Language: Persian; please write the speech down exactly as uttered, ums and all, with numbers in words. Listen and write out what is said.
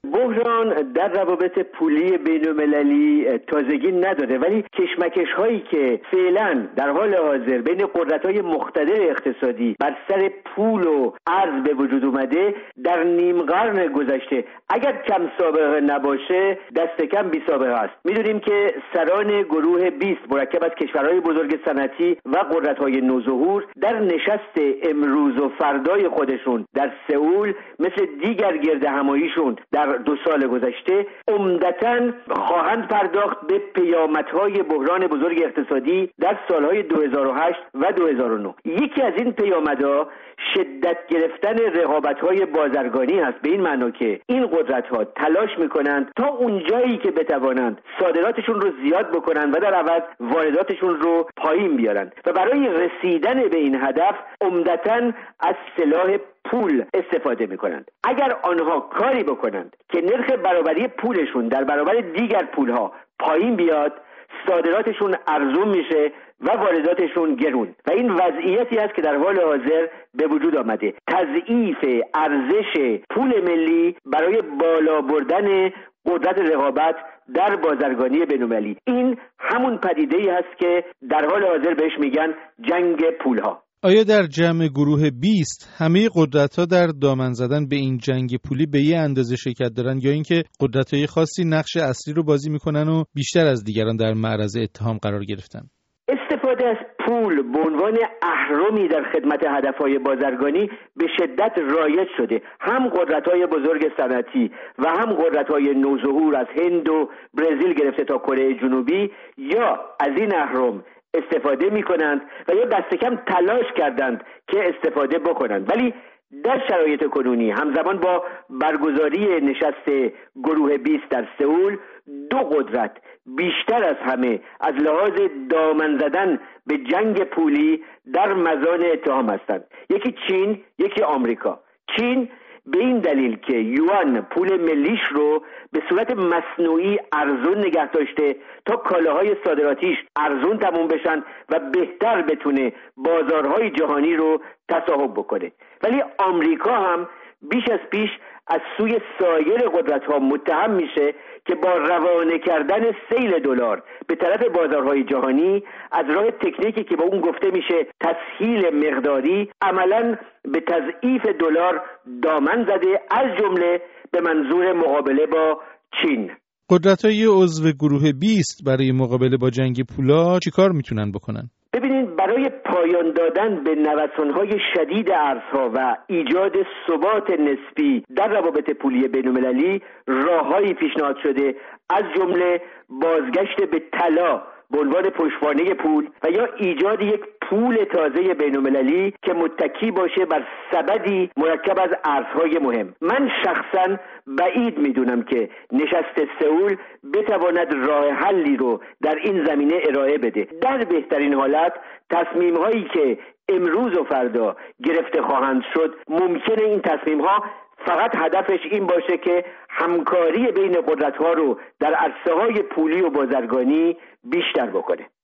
بحران در روابط پولی بین‌المللی تازگی نداره، ولی کشمکش هایی که فعلا در حال حاضر بین قدرت‌های مقتدر اقتصادی بر سر پول و ارز به وجود اومده در نیم قرن گذشته اگر کم سابقه نباشه دست کم بی سابقه است. میدونیم که سران گروه بیست مرکب از کشورهای بزرگ صنعتی و قدرت‌های نوظهور در نشست امروز و فردای خودشون در سئول مثل دیگر گرد هماییشون در دو سال گذشته عمدتاً خواهند پرداخت به پیامدهای بحران بزرگ اقتصادی در سالهای دو هزار و هشت و دو هزار و نه. یکی از این پیامدها شدت گرفتن رقابت‌های بازرگانی است، به این معنا که این قدرت‌ها تلاش می‌کنند تا اونجایی که بتوانند صادراتشون رو زیاد بکنند و در عوض وارداتشون رو پایین بیارند و برای رسیدن به این هدف عمدتاً از سلاح پول استفاده می‌کنند. اگر آنها کاری بکنند که نرخ برابری پولشون در برابر دیگر پول‌ها پایین بیاد، صادراتشون ارزون میشه و وارداتشون گرون و این وضعیتی است که در حال حاضر به وجود آمده. تضعیف ارزش پول ملی برای بالا بردن قدرت رقابت در بازرگانی بین‌المللی، این همون پدیده‌ای هست که در حال حاضر بهش میگن جنگ پول‌ها. آیا در جمع گروه بیست همه قدرت‌ها در دامن زدن به این جنگ پولی به یه اندازه شرکت دارن یا اینکه قدرت‌های خاصی نقش اصلی رو بازی میکنن و بیشتر از دیگران در معرض اتهام قرار گرفتن؟ استفاده از پول به عنوان اهرمی در خدمت هدفهای بازرگانی به شدت رایج شده. هم قدرت‌های بزرگ صنعتی و هم قدرت‌های نوظهور از هند و برزیل گرفته تا کره جنوبی یا از این اهرم استفاده می کنند و یا دست کم تلاش کردند که استفاده بکنند، ولی در شرایط کنونی همزمان با برگزاری نشست گروه بیست در سئول دو قدرت بیشتر از همه از لحاظ دامن زدن به جنگ پولی در مزان اتهام هستند. یکی چین، یکی آمریکا. چین به این دلیل که یوان پول ملیش رو به صورت مصنوعی ارزون نگه داشته تا کالاهای صادراتیش ارزون تموم بشن و بهتر بتونه بازارهای جهانی رو تصاحب بکنه، ولی آمریکا هم بیش از پیش از سوی سایر قدرت‌ها متهم میشه که با روانه کردن سیل دلار به طرف بازارهای جهانی از راه تکنیکی که به اون گفته میشه تسهیل مقداری عملاً به تضعیف دلار دامن زده، از جمله به منظور مقابله با چین. قدرت‌های عضو گروه بیست برای مقابله با جنگ پولا چیکار میتونن بکنن؟ ببینید، برای پایان دادن به نوسان‌های شدید ارزها و ایجاد ثبات نسبی در روابط پولی بین‌المللی راه‌هایی پیشنهاد شده، از جمله بازگشت به طلا به عنوان پشتوانه پول و یا ایجاد یک پول تازه بین‌المللی که متکی باشه بر سبدی مرکب از ارزهای مهم. من شخصاً بعید میدونم که نشست سئول بتواند راه حلی رو در این زمینه ارائه بده. در بهترین حالت تصمیم‌هایی که امروز و فردا گرفته خواهند شد، ممکنه این تصمیم‌ها فقط هدفش این باشه که همکاری بین قدرت‌ها رو در عرصه‌های پولی و بازرگانی بیشتر بکنه.